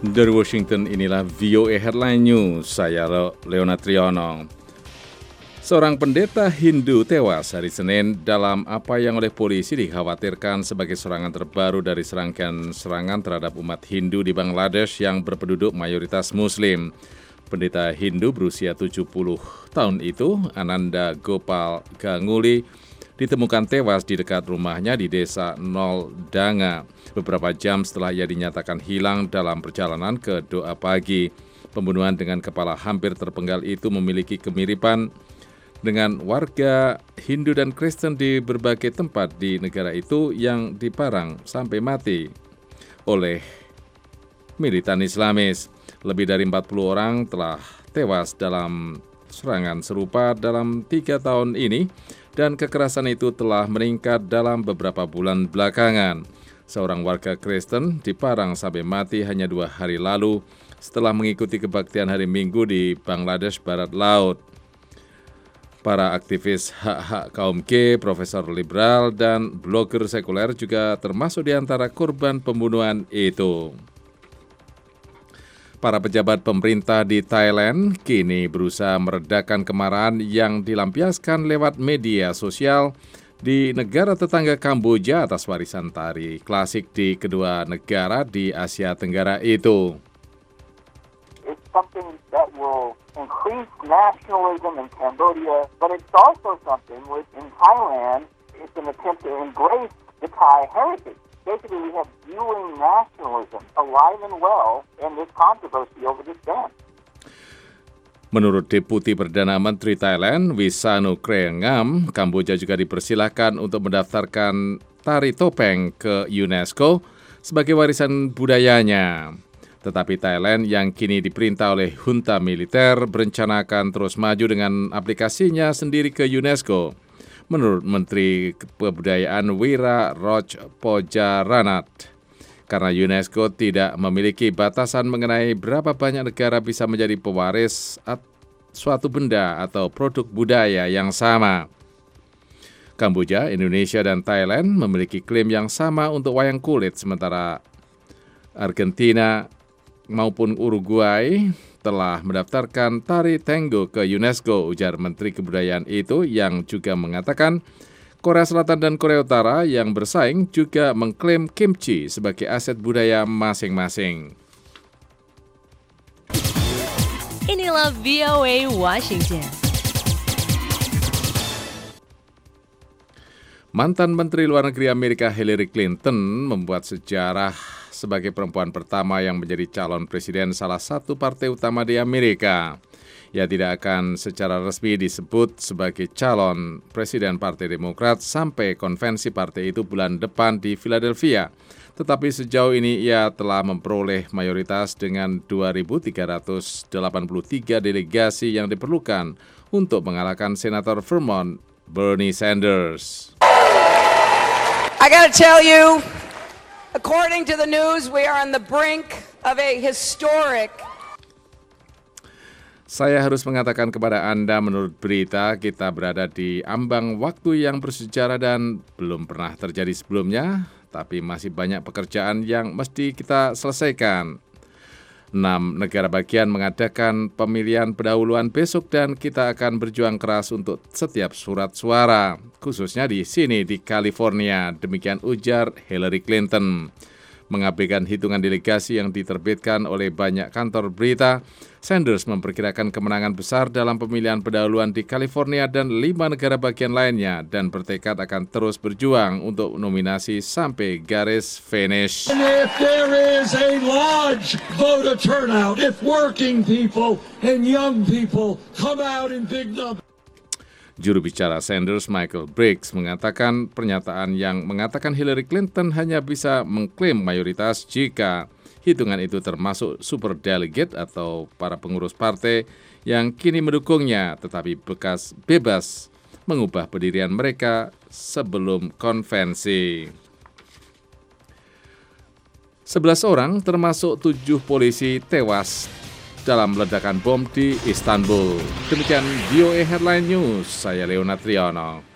Dari Washington, inilah VOA Headline News, saya Leonard Triono. Seorang pendeta Hindu tewas hari Senin dalam apa yang oleh polisi dikhawatirkan sebagai serangan terbaru dari serangkaian serangan terhadap umat Hindu di Bangladesh yang berpenduduk mayoritas Muslim. Pendeta Hindu berusia 70 tahun itu, Ananda Gopal Ganguli, ditemukan tewas di dekat rumahnya di desa Noldanga beberapa jam setelah ia dinyatakan hilang dalam perjalanan ke doa pagi. Pembunuhan dengan kepala hampir terpenggal itu memiliki kemiripan dengan warga Hindu dan Kristen di berbagai tempat di negara itu yang diparang sampai mati oleh militan Islamis. Lebih dari 40 orang telah tewas dalam serangan serupa dalam 3 tahun ini, dan kekerasan itu telah meningkat dalam beberapa bulan belakangan. Seorang warga Kristen diparang sampai mati hanya 2 hari lalu setelah mengikuti kebaktian hari Minggu di Bangladesh Barat Laut. Para aktivis hak-hak kaum G, profesor liberal, dan blogger sekuler juga termasuk di antara korban pembunuhan itu. Para pejabat pemerintah di Thailand kini berusaha meredakan kemarahan yang dilampiaskan lewat media sosial di negara tetangga Kamboja atas warisan tari klasik di kedua negara di Asia Tenggara itu. It's something that will increase nationalism in Cambodia, but it's also something which in Thailand it's an attempt to embrace the Thai heritage. Basically, we have viewing nationalism alive and well in this controversy over this dance. Menurut Deputi Perdana Menteri Thailand, Wisanu Kreengam, Kamboja juga dipersilahkan untuk mendaftarkan tari topeng ke UNESCO sebagai warisan budayanya. Tetapi Thailand yang kini diperintah oleh junta militer berencana akan terus maju dengan aplikasinya sendiri ke UNESCO. Menurut Menteri Kebudayaan Wira Rojpojaranat, karena UNESCO tidak memiliki batasan mengenai berapa banyak negara bisa menjadi pewaris suatu benda atau produk budaya yang sama. Kamboja, Indonesia, dan Thailand memiliki klaim yang sama untuk wayang kulit, sementara Argentina maupun Uruguay telah mendaftarkan tari tango ke UNESCO, ujar Menteri Kebudayaan itu, yang juga mengatakan Korea Selatan dan Korea Utara yang bersaing juga mengklaim kimchi sebagai aset budaya masing-masing. Inilah VOA Washington. Mantan Menteri Luar Negeri Amerika Hillary Clinton membuat sejarah sebagai perempuan pertama yang menjadi calon presiden salah satu partai utama di Amerika. Ia tidak akan secara resmi disebut sebagai calon presiden Partai Demokrat sampai konvensi partai itu bulan depan di Philadelphia. Tetapi sejauh ini ia telah memperoleh mayoritas dengan 2.383 delegasi yang diperlukan untuk mengalahkan Senator Vermont Bernie Sanders. I gotta tell you, according to the news, we are on the brink of a historic. Saya harus mengatakan kepada Anda, menurut berita, kita berada di ambang waktu yang bersejarah dan belum pernah terjadi sebelumnya, tapi masih banyak pekerjaan yang mesti kita selesaikan. 6 negara bagian mengadakan pemilihan pendahuluan besok dan kita akan berjuang keras untuk setiap surat suara, khususnya di sini di California, demikian ujar Hillary Clinton. Mengabaikan hitungan delegasi yang diterbitkan oleh banyak kantor berita, Sanders memperkirakan kemenangan besar dalam pemilihan pendahuluan di California dan 5 negara bagian lainnya dan bertekad akan terus berjuang untuk nominasi sampai garis finish. And if there is a large voter turnout, if working people and young people come out in big numbers. Juru bicara Sanders, Michael Briggs, mengatakan pernyataan yang mengatakan Hillary Clinton hanya bisa mengklaim mayoritas jika hitungan itu termasuk super delegate atau para pengurus partai yang kini mendukungnya, tetapi bebas mengubah pendirian mereka sebelum konvensi. 11 orang termasuk 7 polisi tewas dalam ledakan bom di Istanbul. Demikian VOA Headline News, saya Leonard Triono.